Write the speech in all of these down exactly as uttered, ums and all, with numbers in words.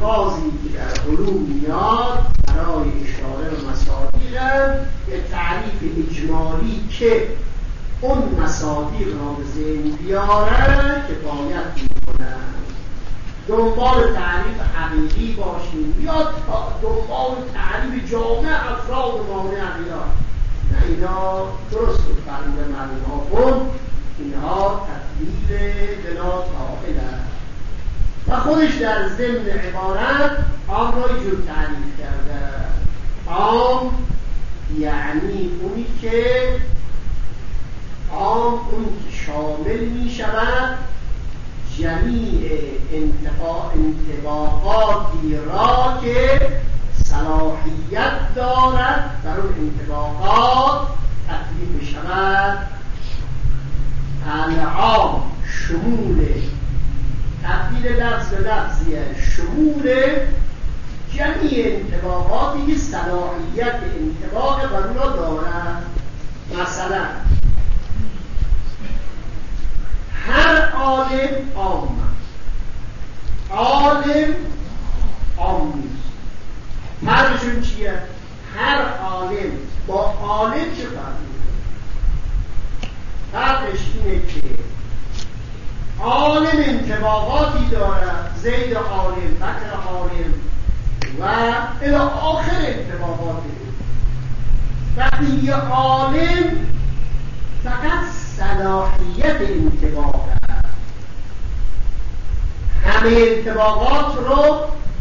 الفاظی که در علوم میاد برای اشاره به مصادیق یه تعریف اجمالی که اون مصادیق را به ذهن بیاره که باید میکنن. دنبال تعریف حقیقی باشیم یا دنبال تعریف جامع افراد و مانع عقیدات، نه اینا درست بود فرموده معلوم ها کن، اینها تطبیل بنا تاقل است و خودش در ضمن عبارت عام را جور تعریف کرده. عام یعنی اونی که عام اونی که شامل می شود جمیع انطباقاتی را که صلاحیت دارد در اون انطباقات تطبیق شود. العام شمول تبدیل لفظ به لفظیه، شمول جمیع انطباقاتی که صلاحیت انطباق بر اون را دارد. مثلا هر عالم عام، عالم عام نیست. فرقشون چیه؟ هر عالم با عالم چه فرقی داره؟ فرقش اینه که عالم انطباقاتی دارد، زید عالم، بکر عالم و الی آخر انطباقاتی. وقتی یه عالم فقط صلاحیت انطباق است، همه انطباقات رو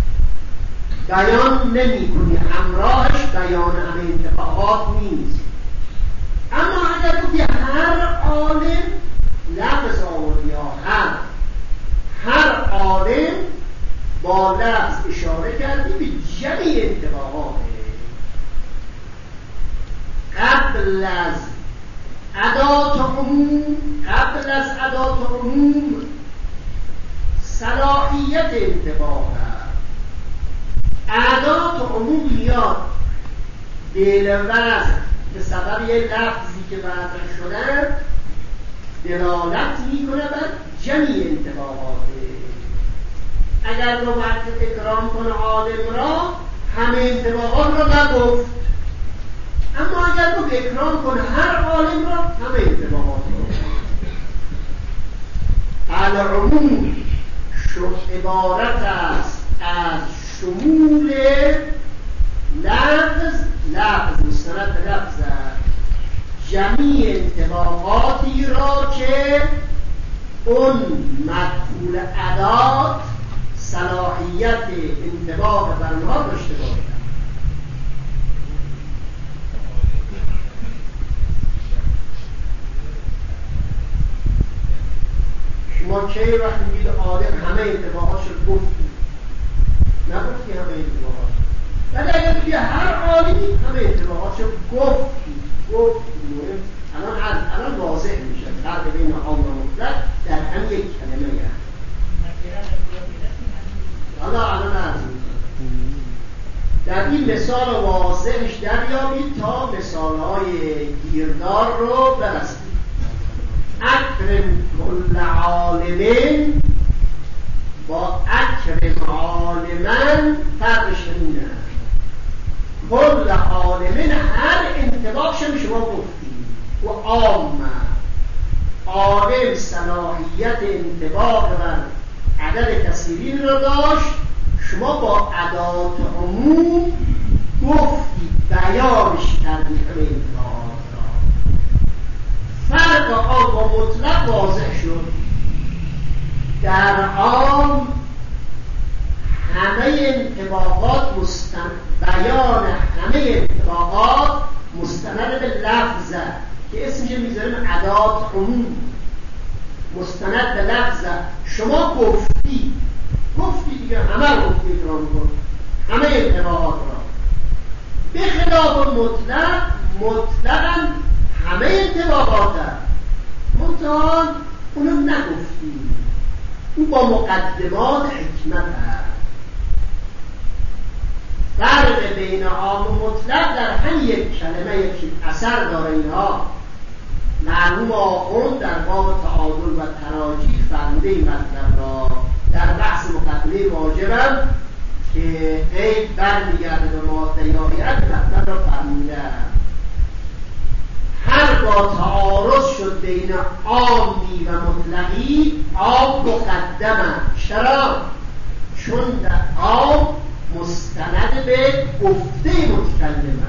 بیان نمی کنی، همراهش بیان همه انطباقات نیست. اما اگر تو هر عالم لفظ آوردی یا هر هر عالم با لفظ اشاره کردی به جمیع انطباقات. قبل از ادات عموم قبل از ادات عموم صلاحیت انطباق است. ادات عموم میاد بالوزن به سبب یه لفظی که وضع شده دلالت میکنه بر جمیع انطباقات. اگر رو وقت اکرام کنه عالم را همه انطباقات را نگفت، اما اگر رو اکرام کنه هر عالم را همه انطباقات را. العموم شو عبارت است از شمول لفظ لفظ مستند به لفظ جمیع انطباقاتی را که اون مدخول ادات صلاحیت انطباق بر اونها داشته باشد. شما کی وقتی میگید عالم همه انطباقاتش رو گفتی؟ نگفتی همه انطباقاتش، ولی اگر توی هر عالمی همه انطباقاتش رو گفتی گفتی الان الان واضح میشه فرق بین عام و مطلق در هم یک کلمه هست. حالا الان عرض میکنم در این مثال واضحش دریابید تا مثالهای گیردار رو برسید. اکرم کل عالمین با اکرم عالمن فرقش اینه. کل عالمین هر انطباقش شما گفتید و عام عالم صلاحیت انطباق بر عدد کثیرین رو داشت، شما با ادات عموم گفتید بیانش کردید همه انطباقات را. فرق عام با مطلق واضح شد. در عام همه انطباقات مستند بیان همه انطباقات مستند به لفظه که اسمش میذاریم ادات عموم. مستند به لفظه شما گفتی گفتی دیگه همه رو گفتی اکرام کن همه انطباقات را. به خلاف مطلق مطلقا همه انطباقات منتها اونو نگفتی، اون با مقدمات حکمت هست. فرق بین عام و مطلق در هم یک کلمه یک اثر داره. اینها مرحوم آخوند در باب تعادل و تراجیح فرموده این مطلب را در بحث مقدمه واجبم که غیب برمیگرده به ماده یایت مطلب را فرمودن. هر با تعارض شد بین عامی و مطلقی عام مقدمه. چرا؟ چون در عام مستند به گفته متکلمه.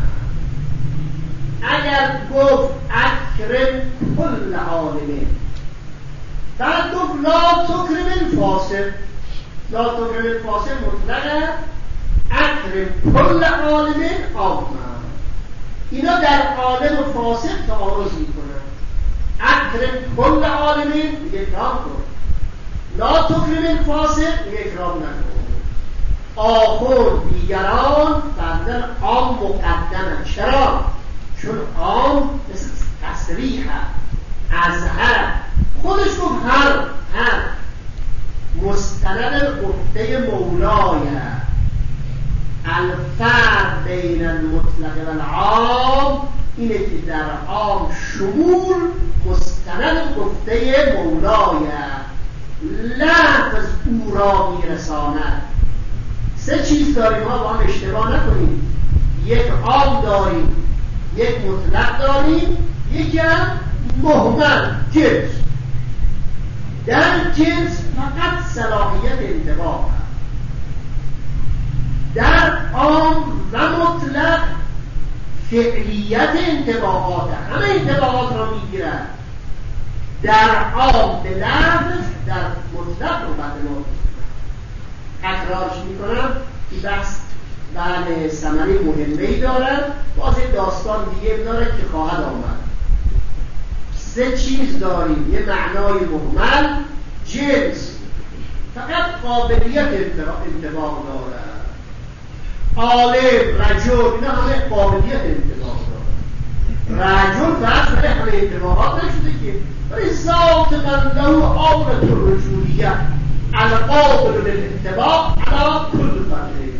اگر گفت اکرم کل عالمه، بعد گفت لا تکرم الفاسق، لا تکرم الفاسق مطلقه، اکرم کل عالمه عامه. اینا در عالم و فاسق تعارض میکنن. اکرم کل عالمه میگه اکرام کن، لا تکرم الفاسق میگه اکرام نکن. آخر دیگران بعدن عام مقدمه. چرا؟ چون عام مثل تصریح اظهر، خودش گفت هر هر مستند گفته مولای الفرق بین المطلق و العام اینه که در عام شمول مستند گفته مولای لفظ او را میرساند. سه چیز داریم، ما با هم اشتباه نکنیم. یک عام داریم، یک مطلق داریم، یکی هم مهمل جنس. در جنس فقط صلاحیت انطباق، در عام و مطلق فعلیت انطباقات، همه انطباقات را میگیرد. در عام به لفظ، در مطلق رو بعد ما تکرارش میکنم که بحث بله ثمره مهمه‌ای دارد. باز یک داستان دیگه داره که خواهد آمد. سه چیز داریم، یه معنای مهمل جنس، فقط قابلیت انطباق دارد. عالم، رجل، اینا همه قابلیت انطباق دارد. رجل فرض برای همه انطباقات نشده که برای ذات من له عامة الرجولیه القابل للانطباق علی کل فرد.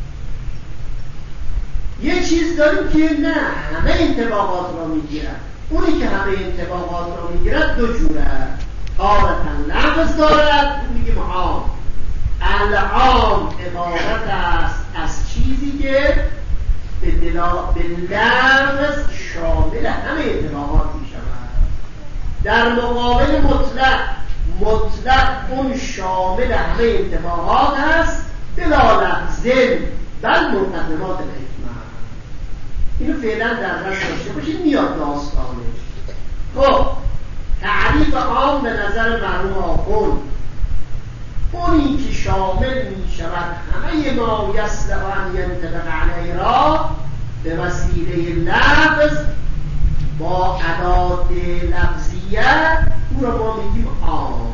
یه چیز داریم که نه همه انطباقات را میگیرد. اونی که همه انطباقات را میگیرد دو جوره. تارةً لفظ دارد، میگیم عام. العام عبارت است از چیزی که به لفظ شامل همه انطباقات میشود. در مقابل مطلق، مطلق اون شامل همه انطباقات است بلا لفظ بل مقدمات الحکمت. اینو فعلا در دست داشته باشید، میاد داستانش. خب تعریف عام به نظر مرحوم آخوند اونی که شامل می شود همه ما یصلح ان ینطبق علیه را به وسیله لفظ با ادات لفظیه، او را ما میگیم عام.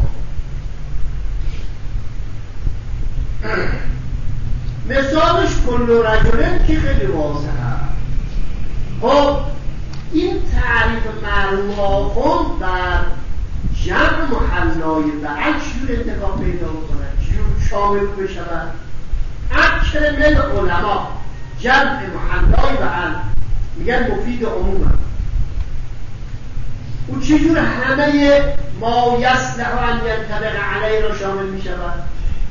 مثالش کل رجل که خیلی واضحه. خب این تعریف مرحوم آخوند بر جمع محلای بعل چجور اتفاق پیدا میکنه، چجور شامل بشود؟ اکثر من علما جمع محلای بعل میگن مفید عموما. او چجور همه ما یصلح ان ینطبق علیه را شامل میشود؟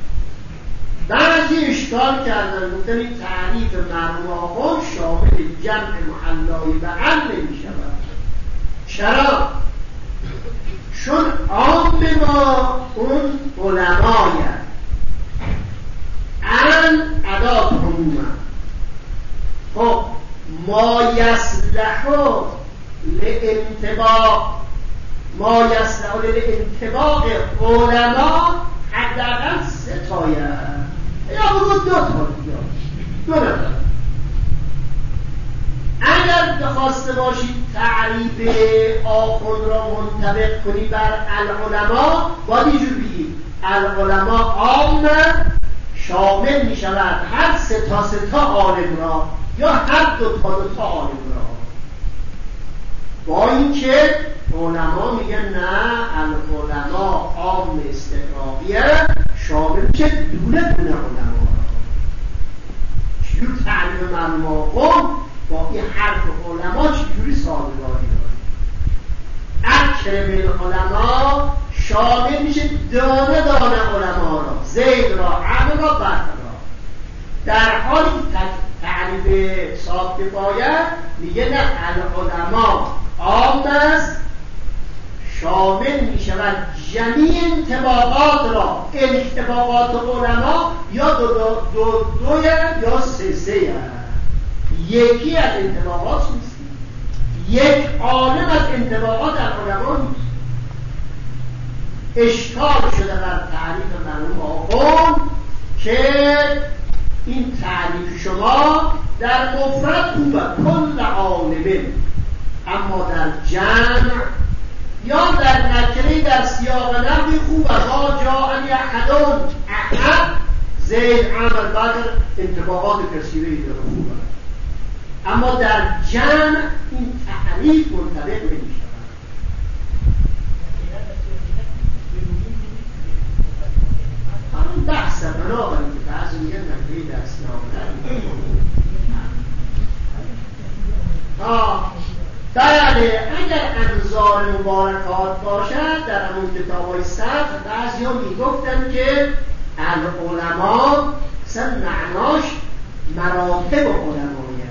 بعضی اشکال کردن، گفتن این تعریف مرحوم آخوند شامل جمع محلای بعل نمیشود. چرا؟ چون عام ما اون علمای ان ادات عموما. خب ما یصلح لانطباق، ما یصلح لانطباق علما حداقل سه تایه یا بگو دو تا دیگه، دو نفر. اگر بخواسته باشید تعریف آخوند را منطبق کنی بر العلماء، باید اینجور بگید العلماء عام شامل می شود هر سه تا سه تا عالم را یا هر دو تا دو تا عالم را. با اینکه علما میگن نه، العلماء عام استقراقیه شامل که دونه دونه علما را. چجور تعریف مرحوم آخوند با این حرف علما چجوری سازگاری داره؟ اکرم العلما شامل میشه دانه دانه علما را، زید را، عمر را، برد را. در حالی که تعریف صاحب کفایه میگه نه، العلماء عام است، شامل می شود جمیع انطباقات را. انطباقات علما یا دو دو دو, دو یا سه سه یکی از انطباقات نیست. یک عالم از انطباقات العلماء نیست. اشکال شده بر تعریف مرحوم آخوند که این تعریف شما در مفرد خوبه، کل عالمه، اما در جمع یا در نکره در سیاق نحوی خوبه. ما جاءنی احدون، احد زید عمر بدر انطباقات کثیره داره خوبه، اما در جمع این تعریف منطبق نمیشه. همون بحثه، بنابراین که بعضی میگن نکره در سیاق نحوی ها. بله، اگر انظار مبارکات باشد در همون کتاب‌های صرف، بعضی ها میگفتن که العلماء اصلا معناش مراتب علمایه.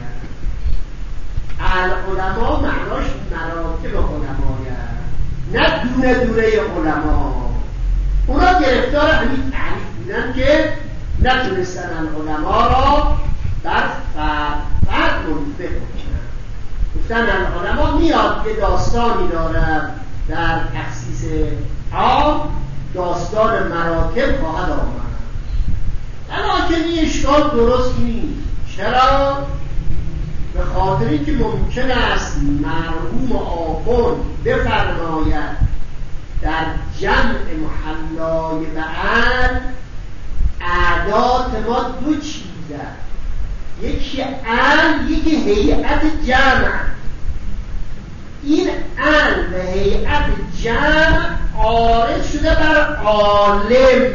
العلماء معناش مراتب علمایه، نه دونه دونه علما. اونا گرفتار همین تعریف بودن که نتونستن العلماء را در فرد فرد منطبق کنن. گفتن العلماء میاد یه داستانی داره در تخصیص عام، داستان مراتب خواهد آمد. لیکن این اشکال درست نیست. چرا؟ به خاطر اینکه ممکن است مرحوم آخوند بفرماید در جمع محلای بعد اعداد ما دو چیزه، یکی ال، یکی هیئت جمع. این ال و هیئت جمع عارض شده بر عالم.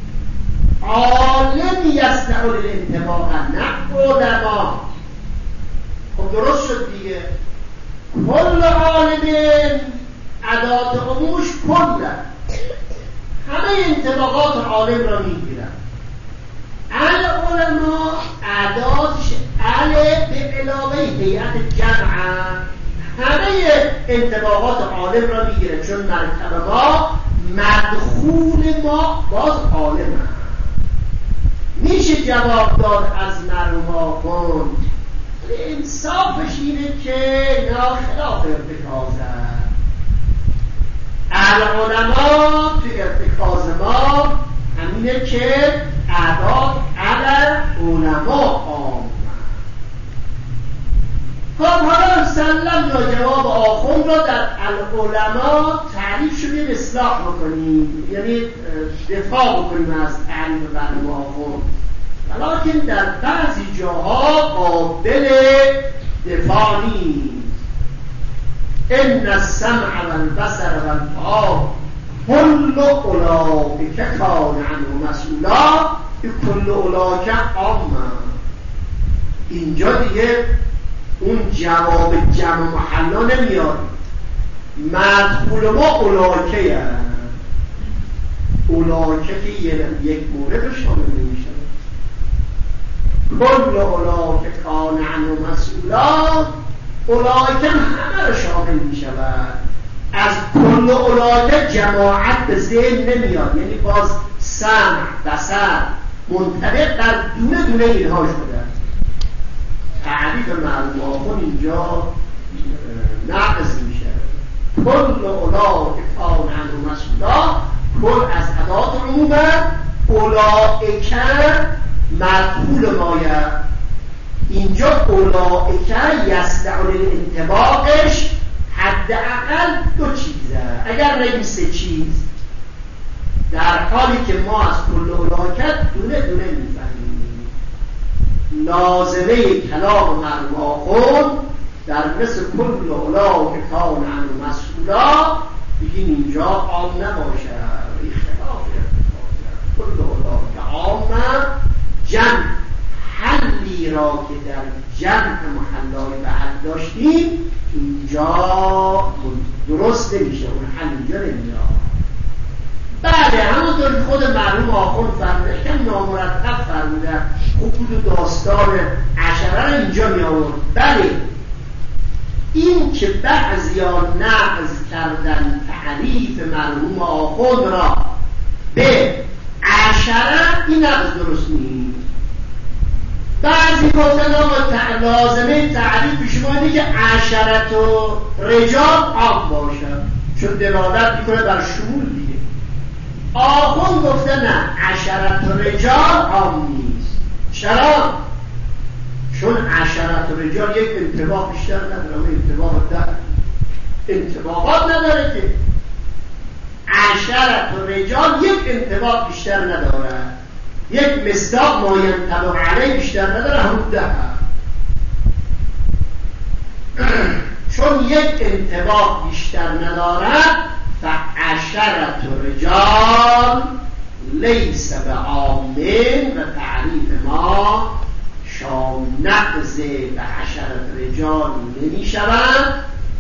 عالم یصنع الانطباق، نه علما. خب درست شد دیگه. کل عالم ادات عموش کل، همه انطباقات عالم را میگیرن. العلماء اداتش ال به علاوه هیئت جمع، همه انطباقات عالم را میگیره، چون مرتبه ما مدخول ما باز عالم هست. میشه جواب داد از مرحوم آخوند، انصافش اینه که ناخلاف ارتکاز هست. العلماء تو ارتکاز ما همینه که اعداد علر علماء آمد. خب حالا سلم یا جواب آخوند را در العلماء تعریف شده اصلاح بکنیم، یعنی دفاع بکنیم از تعریف مرحوم آخوند، ولیکن در بعضی جاها قابل دفاع نیست. ان السمع والبصر والفؤاد کل اولئک کان عنه مسئولا. کل اولئک عام. اینجا دیگه اون جواب جمع محلا نمیاد، مدخول ما اولئکه هست. اولئکه که یک مورد شامل نمیشه. کل اولئک کان عنه مسئولا، اولئک همه رو شامل می شود. از کل اولئک جماعت به ذهن نمیاد، یعنی باز سمع، بصر منطبق در دونه دونه اینها شده. تعریف مرحوم آخوند اینجا ناقص میشه. کل اولئک کان عنه مسئولا، کل از ادات عمومه، اولئک مدخول مایه. اینجا اولئک یصنع الانطباقش حداقل دو چیزه، اگر نگیم سه چیز، در حالی که ما از کل اولئک دونه دونه میفهمیم. لازمه کلام مرحوم آخوند در مثل کل اولئک کان عنه مسئولا بگیم اینجا عام نباشه، اختلاف ارتکاز. کل اولئک عام جمع حلی را که در جمع محلای بعد داشتیم اینجا درست نمیشه، اون حل اینجا نمیاد. بله، همونطور که خود مرحوم آخوند فرموده، کم نامرتب فرموده، خب وجود و داستان عشره رو اینجا می آورد. بله این که بعضیا نقض کردن تعریف مرحوم آخوند را به عشره، این نقض درست نیست. بعضی گفتن آقا لازمه تعریف شما اینه که عشرت و رجال عام باشد چون دلالت میکنه بر شمول دیگه. آخوند گفته نه، عشرت و رجال عام نیست. چرا؟ چون عشرت و رجال یک انطباق بیشتر نداره، اما انطباق در انطباقات نداره که عشرت و رجال یک انطباق بیشتر نداره، یک مصداق ما ینطبق علیه بیشتر نداره، همون ده. چون یک انطباق بیشتر نداره فعشرت و رجال لیس به عامل و تعریف ما شام نقض به عشرت رجال نمی شود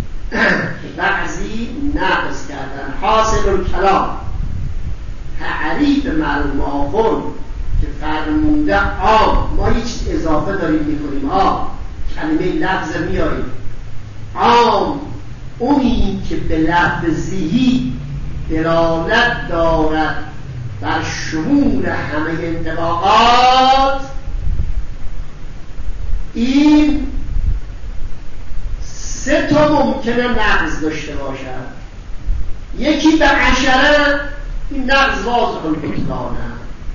بعضی نقض کردن. حاصل الکلام تعریف مرحوم آخوند که فرمونده عام، ما هیچ اضافه داریم میکنیم، ها کلمه لفظ میاریم عام، اونی که به لفظی دلالت دارد بر شمول همه انطباقات، این سه تا ممکنه نقض داشته باشد. یکی به عشره، این نقض واضح البطلانه.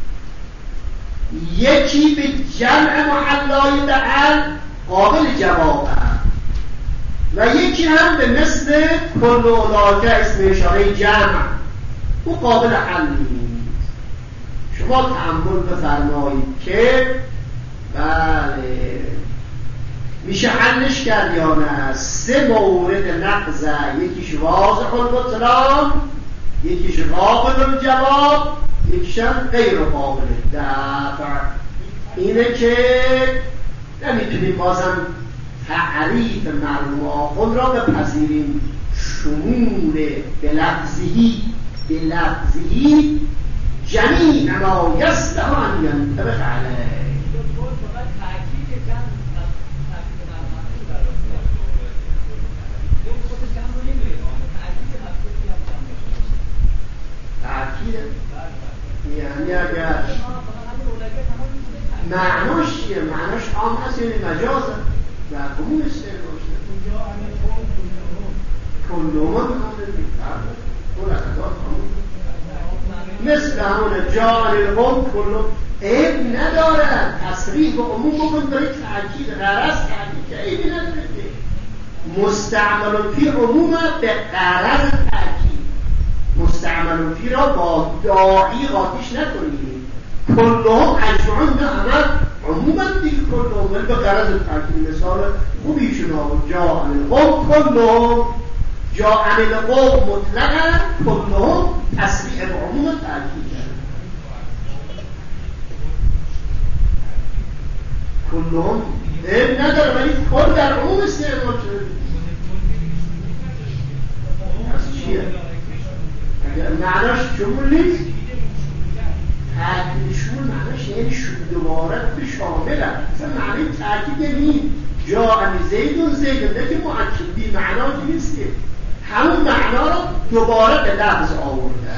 یکی به جمع محلای بعل قابل جوابه، و یکی هم به مثل کل اولاکه اسم اشاره جمع، او قابل حل نیست. شما تأمل بفرمایید که بله میشه حلش کرد یا نه. سه مورد نقضه، یکیش واضح البطلان، یکیش قابل الجواب، یکیش هم غیر قابل دفع. اینه که نمیتونیم بازم تعریف مرحوم آخوند را بپذیریم شمول به لفظی به لفظی جمیع ما یصلح ان ینطبق علیه. تأکید یعنی اگر معناش چیه؟ معناش عام هست یعنی مجازه و کمون استعمال شده. کلومن مثل همون جان القوم کلوم عیب ندارد. تصریح به عموم بکن برای تأکید غرض تأکید که عیبی نداره. مستعمل فی عموم به غرض تأکید، مستعمل فی را با داعی قاطیش نکنید. کلهم اجمعون نه همه عموما دیگه کلهم ولی به غرض تأکید. مثال خوبیشون ها جا عن القوم کلهم، جا عن القوم مطلقا، کلهم تصریح به عموم تأکید کرد. کلهم عیب نداره ولی کل در عموم استعمال شده. پس چیه؟ اگر معناش شمول نیست، تأکید شمول معناش یعنی دوباره به شامل هست. مثلا معنی تأکید نیست جا عن زید و زید نه که مؤکد بی معنا که نیست، همون معنا رو دوباره به لفظ آورده.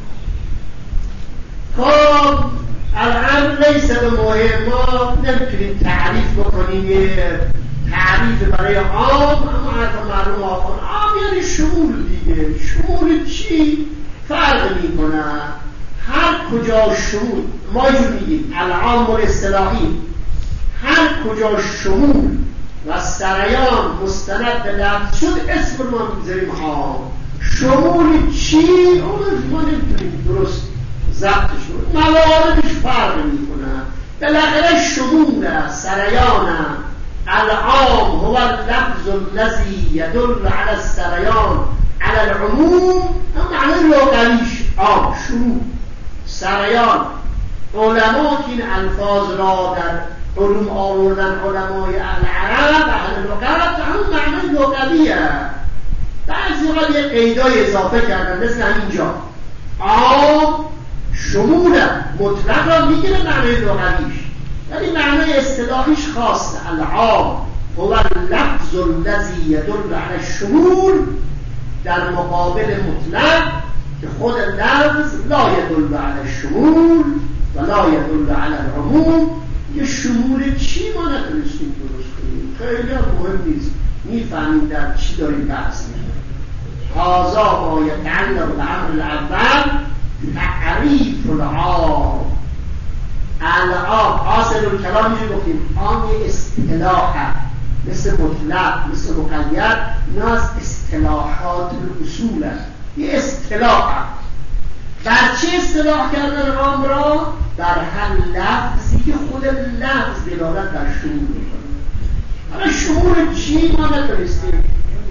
خب الان لیس به مهم، ما نمیتونیم تعریف بکنیم یه تعریف برای عام، اما حرف مرحوم آخوند عام یعنی شمول دیگه. شمول چی؟ فرق میکنه. هر کجا شمول، ما جو میگیم العام و اصطلاحی، هر کجا شمول و سریان مستند به لفظ شد اسم ما میذاریم عام. شمول چی؟ اون ما نمیتونیم درست ضبطش کنیم، مواردش فرق میکنه. بالاخره شمول سریان العام هو اللفظ الذي يدل على السريان على العموم، هم معنی لغویش عام شمول سریان. علما که این الفاظ را در علوم آوردن، علمای العرب اهل لغت، همون معنی لغویه. بعضی وقت یه قیدای اضافه کردن مثل همینجا عام شمول مطلق را میگیره معنی لغویش، ولی معنای اصطلاحیش خاصه. العام هو اللفظ الذی یدل علی الشمول، در مقابل مطلق که خود لفظ لا یدل علی الشمول و لا یدل علی العموم. یه شمول چی ما نتونستیم درست کنیم، خیلی مهم نیست، میفهمیم در چی داریم بحث میکنیم. هذا ما یتعلق بالامر الاول تعریف العام. العام حاصل الکلام میشه گفتیم عام یه اصطلاحه، مثل مطلق مثل مقید، اینا از اصطلاحات الاصول است. یه اصطلاح بر چه اصطلاح کردن عام را؟ بر هر لفظی که خود لفظ دلالت بر شمول میکنه. حالا شمول چی ما نتونستیم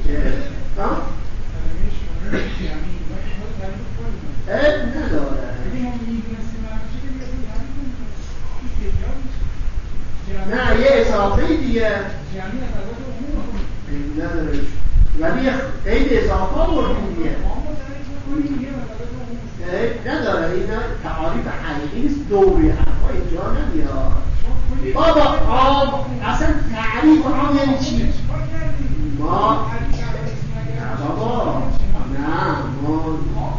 اه نداره. نه یه اضافه دیگه نداره، ولی خیلی اضافه آوردیم دیگه نداره. اینا تعاریف حقیقی نیست، دوری حرفا اینجا نمیاد. بابا عام اصلا تعریف عام یعنی چی؟ ما نه بابا نه ما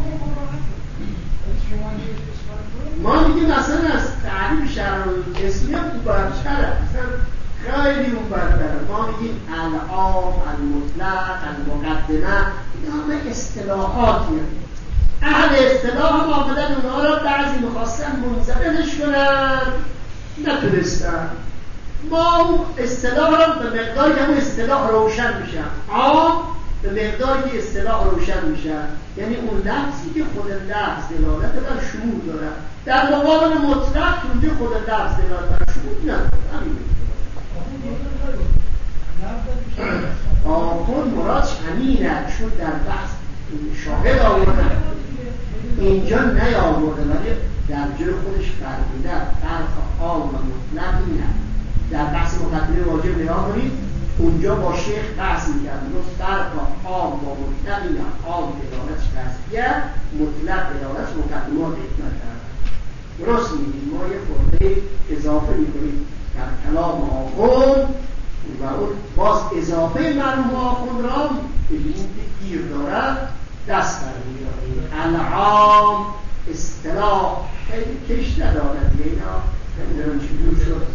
ما میگیم مثلا از تعریف شرع اسمی هم خوب برتره، اصلا خیلی اون برتره. ما میگیم العام، المطلق، المقدمه، اینا همه اصطلاحاتی هم. اهل اصطلاح هم آمدن اونها را بعضی میخواستن منضبطش کنن، نتونستن. ما اون اصطلاح را به مقداری که اون اصطلاح روشن میشن، عام به مقداری که اصطلاح روشن میشن، یعنی اون لفظی که خود لفظ دلالت بر شمول داره، در مقابل مطلق که خود لفظ دلالت بر شمول نداره. آخون مرادش همینه، چون در بحث شاهد آورده اینجا نیاورده، ولی در جای خودش فرموده فرق عام و مطلق اینه. در بحث مقدمه واجب نگاه کنید، اونجا با شیخ بحث می‌کرد رو فرق عام و مطلق اینه. عام دلالتش تصدیه، مطلق دلالتش مقدمات حکمت کرد. درست می‌گیم. ما یه خورده اضافه می‌کنیم در کلام آخون و اون باز اضافه مرحوم آخون را ببینیم که گیر دارد دست برمی‌داریم. العام اصطلاح خیلی کش ندارد، اینا نمیدونم چجور شد.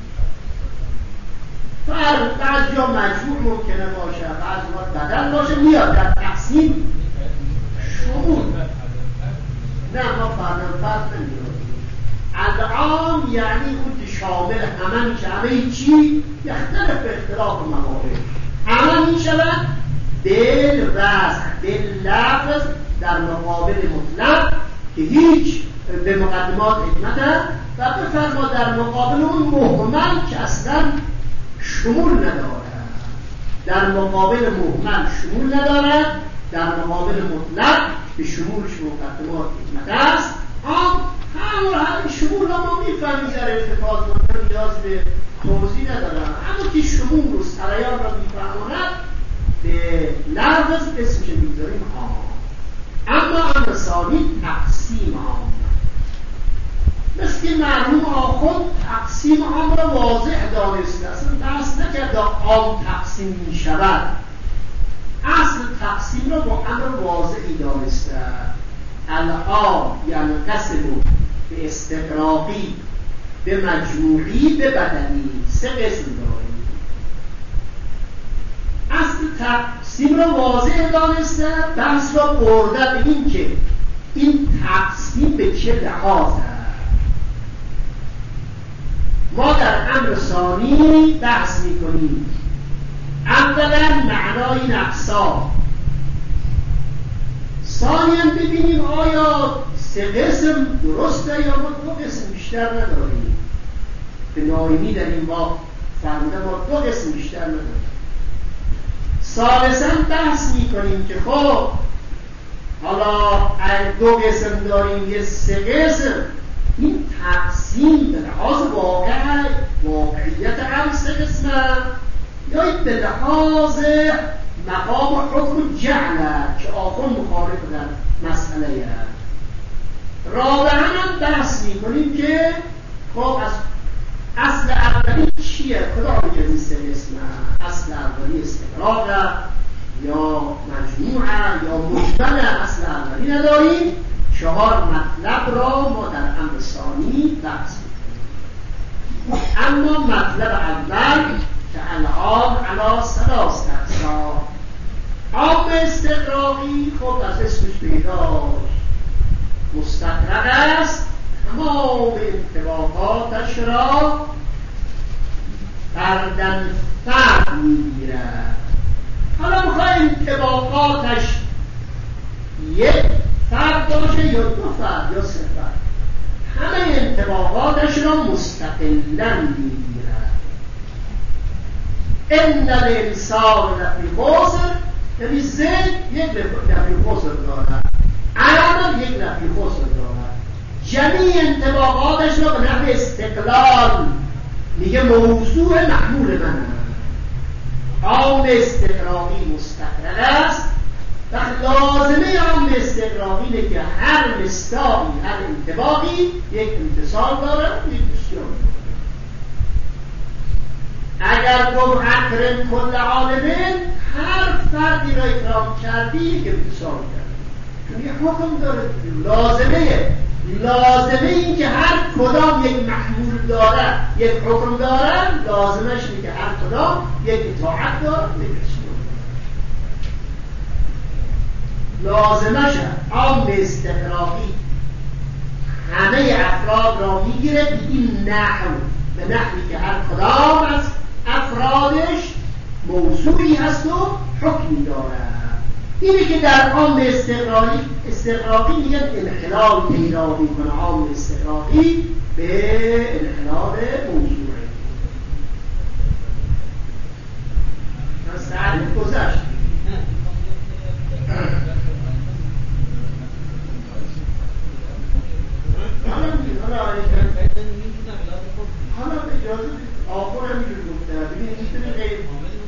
فرق بعض جا مجموع ممکنه باشه، بعض جا بدل باشه، میاد در تقسیم شمول. نه ما فرق فرق نمیاد. العام یعنی اون که شامل همه میشه، همه چی یختلف به اختلاف موارد، همه میشود بالوضع باللفظ در مقابل مطلق که هیچ به مقدمات حکمت هست، و بفرما در مقابل اون مهمل که اصلا شمول ندارد. در مقابل مهمل شمول ندارد، در مقابل مطلق به شمولش مقدمات حکمت است. آم همون همین شمول ها ما میفهمیم در ارتفاع کنم، نیاز به توضیح ندارم. اما که شمول و سریان را میفهماند به لفظ اسمش میذاریم عام. اما امر ثانی تقسیم عام، مثل که مرحوم آخوند تقسیم عام را واضح دانسته، اصلا بحث نکرده عام تقسیم میشود، اصل تقسیم را با امر واضحی دانسته. العام یعنی قسم به استقراقی، به مجموعی، به بدنی، سه قسم داریم. اصل تقسیم را واضح دانسته، بحث را برده به این که این تقسیم به چه لحاظ است. ما در امر ثانی بحث میکنیم اولا معنای این اقسام، ثانیاً ببینیم آیا سه قسم درسته یا ما دو قسم بیشتر نداریم. به ناینی در این باب فرموده ما دو قسم بیشتر نداریم. ثالثاً بحث میکنیم که خب حالا اگه دو قسم داریم یه سه قسم، این تقسیم به لحاظ واقع واقعیت هم سه قسمه یا به لحاظ مقام و حکم جعله که آخون مخالف در مسئله هست. رابعاً هم بحث میکنیم که خب از اصل اولی چیه؟ کدام جنس اسم؟ اصل اولی استقراق یا مجموعه یا مجمل؟ اصل اولی نداریم. چهار مطلب را ما در امر ثانی بحث می‌کنیم. اما مطلب اول که الان علی ثلاث اقسام. عام استقراقی خب از اسمش پیداست مستقرق است، تمام انطباقاتش را فردن فرد میگیرد. حالا میخواه انطباقاتش یک فرد باشه یا دو فرد یا سه فرد، همه انطباقاتش را مستقلاً میگیرد. ان الانسان لفی خسر، یعنی زید یک لفی خسر دارد، عمل یک لفی خسر دارد. جمیع انطباقاتش را به نحو استقلال میگه موضوع محمول من. عام استقراقی مستقرق است و لازمه عام استقراقی اینه که هر مصداقی هر انطباقی یک امتصال داره و یک بسیار داره. اگر گفت اکرم کل عالمین، هر فردی را اکرام کردی یک امتصال کرد، چون یک حکم داره. لازمه لازمه این که هر کدام یک محمول داره یک حکم داره، لازمش اینه که هر کدام یک اطاعت داره یک اسلام داره. لازمش عام استقراقی همه افراد را میگیره به این نحو، به نحوی که هر کدام از افرادش موضوعی هست و حکمی داره. اینی که در عام استقراقی استقراقی میگن انحلال پیدا میکنه. عام استقراقی به انحلال موضوعه. از تعریف گذشت. حالا میگه حالا حالا اجازه آخر هم میگه گفته ببینید میتونه غیر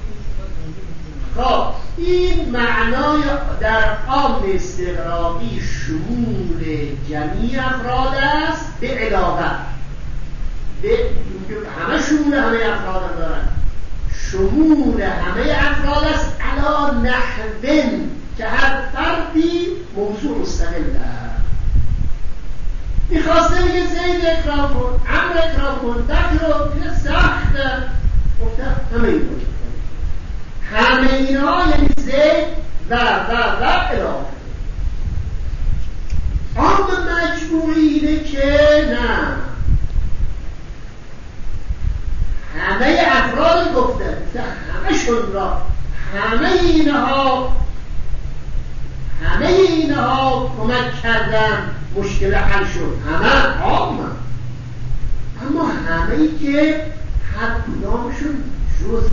خب این معنای در عام استقراقی شمول جمیع افراد است به علاوه به همه شمول همه افراد دارن. شمول همه افراد است علا نحوین که هر فردی موضوع مستقل است. میخواسته میگه زید اکرام کن، عمر اکرام کن، دکرام میگه سخته، گفته همه این بود. همه اینها یعنی زید و و و الاخر. عام مجموعی اینه که نه، همه افراد گفته همه شون را، همه اینها همه اینها کمک کردن مشکل حل شد. همه عام، اما همه ای که هر کدامشون جز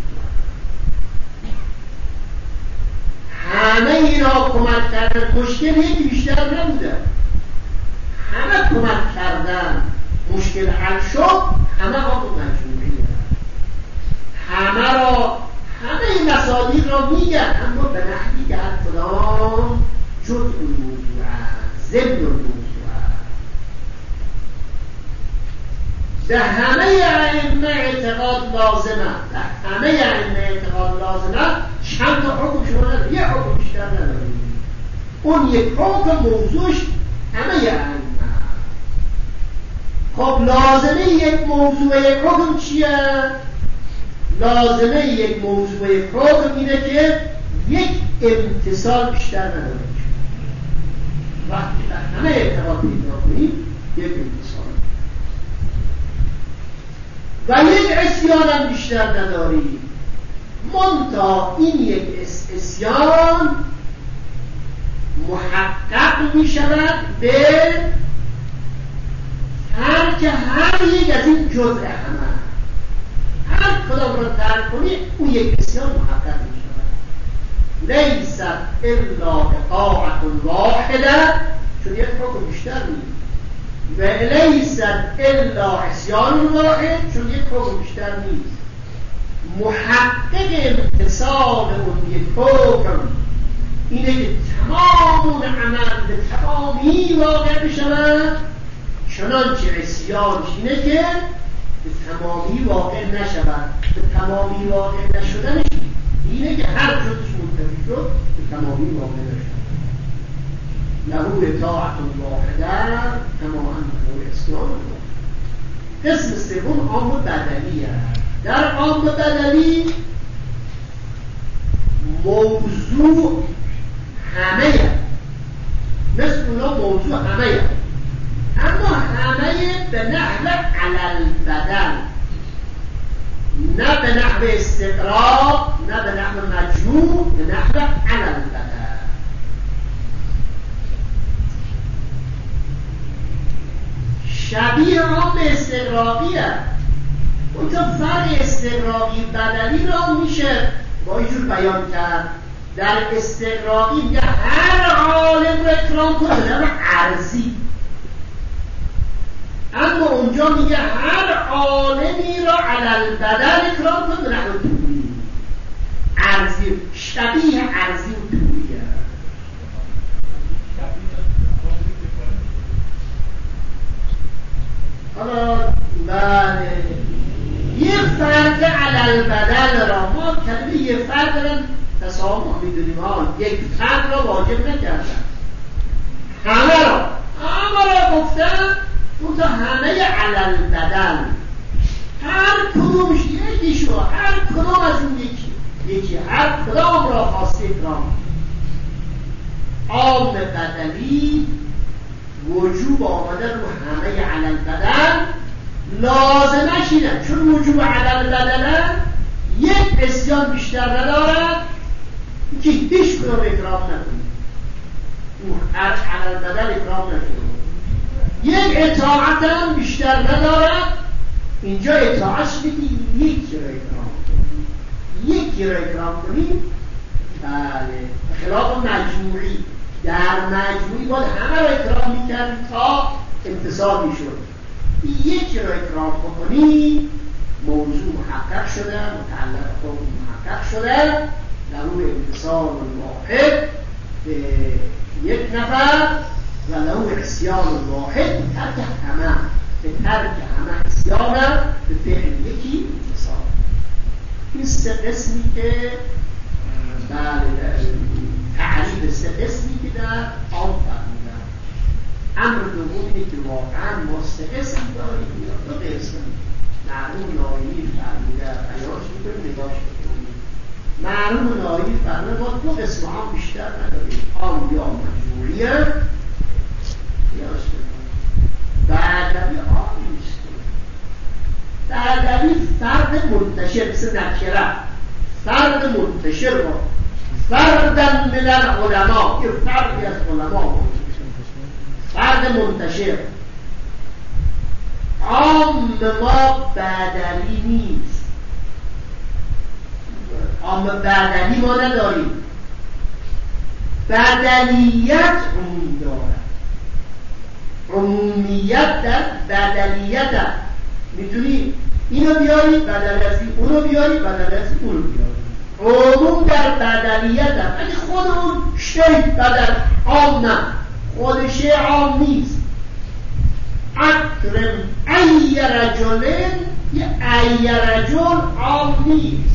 همه اینا کمک کردن، مشکل یکی بیشتر نبوده، همه کمک کردن مشکل حل شد. همه عام مجموعی همه را همه مصادیق را میگن، اما به نحوی که هر کدام جزء الموضوع است، ضمن الموضوع است. به همه ائمه اعتقاد لازمه، به همه ائمه اعتقاد لازمه. چند تا حکم شما نداره، یه حکم بیشتر نداریم. اون یک حکم موضوعش همه ائمه. خب لازمه یک موضوع یک حکم چیه؟ لازمه یک موضوع یک حکم اینه که یک امتصال بیشتر نداره. وقتی در همه اعتقاد پیدا کنیم یک امتصال و یک عصیان هم بیشتر نداریم. منتها این یک عصیان محقق می شود به ترک هر یک از این جزء همه. هر کدام را ترک کنی اون یک عصیان محقق می شود. لیست الا اطاعت واحده، چون یک حکم بیشتر نیست. و لیست الا عصیان واحد، چون یک حکم بیشتر نیست. محقق امتصال اون یک حکم اینه که تمام عمل به تمامی واقع بشود، چنانچه عصیانش اینه که به تمامی واقع نشود. به تمامی واقع نشدنش اینه که هر جزش منتفی شد به تمامی واقع نشد. له اطاعت واحده کما انه اسلام. قسم سوم عام بدنی است. در عام بدنی موضوع همه است، مثل اونا موضوع همه است، اما همه به نحو علی البدن، نه به نحو استقراق، نه به نحو مجموع، به نحو علی البدن. شبیه عام استقراقی است. اونجا فرق استقراقی بدنی را میشه با اینجور بیان کرد. در استقراقی میگه هر عالم را اکرام کنه به نحو عرضی، اما اونجا میگه هر عالمی را علی البدن اکرام کنه به نحو طولی. عرضی شبیه عرضی و طولی است. حالا بله یه فرد علی البدن را ما کلمه یه فرد را تسامح میدونیم، ها یک فرد را واجب نکردن، همه را همه را گفتن اون تا همه علی البدن، هر کدومش یکی شو، هر کدوم از اون یکی یکی هر کدام را خواسته اکرام. عام بدنی وجوب آمده رو همه علی البدن، لازمش اینه چون وجوب علی البدن یک عصیان بیشتر ندارد که هیچ کدام اکرام نکنید، اون علی البدن اکرام نکنید. یک اطاعت هم بیشتر ندارد، اینجا اطاعتش بدید یکی را اکرام کنید، یکی را اکرام کنید. بله خلاف مجموعی، در مجموعی باید همه را اکرام میکرد تا امتصال میشد. یکی را اکرام بکنی موضوع محقق شده، متعلق خود محقق شده، در روی امتصال واحد به یک نفر و له عصیان واحد به ترک همه، به ترک همه عصیان به فعل یکی امتصال. این سه قسمی که بله تعریف سه قسمی که در آن فرمودن. امر دوم اینه که واقعا ما سه قسم داریم یا دو قسم. معلوم نایمی فرموده بیانش میکنیم نگاش بکنیم. معلوم نایمی فرموده ما دو قسم هم بیشتر نداریم، آن یا مجبوریه بیانش بکنیم. بعدوی آن نیست، بعدوی فرد منتشر مثل نکره، فرد منتشر با فردن من العلماء، یه فردی از علماء، فرد منتشر. عام ما بدلی نیست، عام بدلی ما نداریم، بدلیت عموم دارد. عمومیت در بدلیت هست. میتونی اینو بیاری بدل از این، اونو بیاری بدل از این، اونو بیاری. عموم در بدلیت هست. اگه خود اون شیء بدل عام نه، خود شیء عام نیست. اکرم ای رجلن، یه ای رجل عام نیست.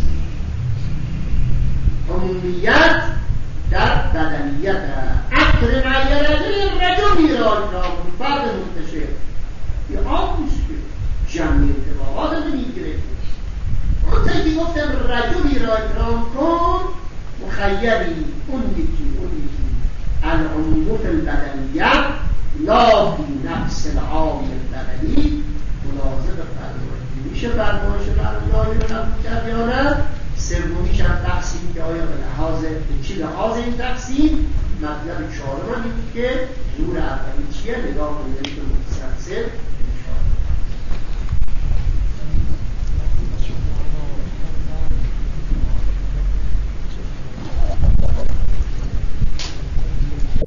عمومیت در بدلیت هست. اکرم ای رجل، رجلی را اکرام کن، فرد منتشر، یه عام نیست که جمعی اتفاقات رو میگیره. اون تایی که گفتم رجلی را اکرام کن، مخیری اون یکی اون یکی العموم فی البدنیت لا فی نفس العام البدنی. ملاحظه فرمایید میشه فرمایش فرمایش رو نقل کرد یا نه؟ سومیش هم تقسیم که آیا به لحاظ به چی لحاظ این تقسیم؟ مطلب چهارم هم این که نور اولی چیه؟ نگاه کنید که متسلسل